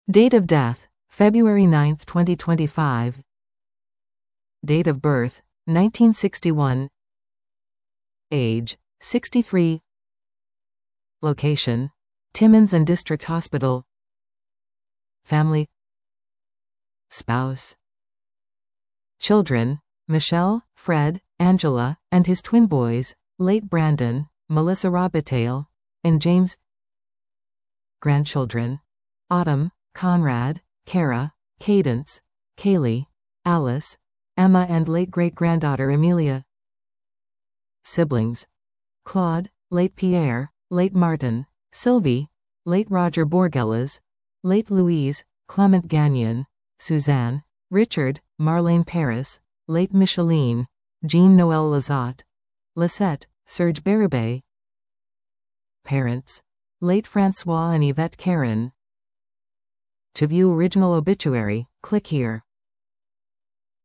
Date of death, February 9, 2025. Date of birth, 1961. Age, 63. Location, Timmins and District Hospital. Family. Spouse. Children, Michelle, Fred, Angela, and his twin boys, late Brandon, Melissa Robitaille, and James. Grandchildren, Autumn, Conrad, Kara, Cadence, Kaylee, Alice, Emma, and late great-granddaughter Amelia. Siblings, Claude, late Pierre, late Martin, Sylvie, late Roger Borgelas, late Louise, Clement Gagnon, Suzanne, Richard, Marlene Paris, late Micheline, Jean-Noël Lizotte, Lisette, Serge Barabé. Parents, late Francois and Yvette Caron. To view original obituary, click here.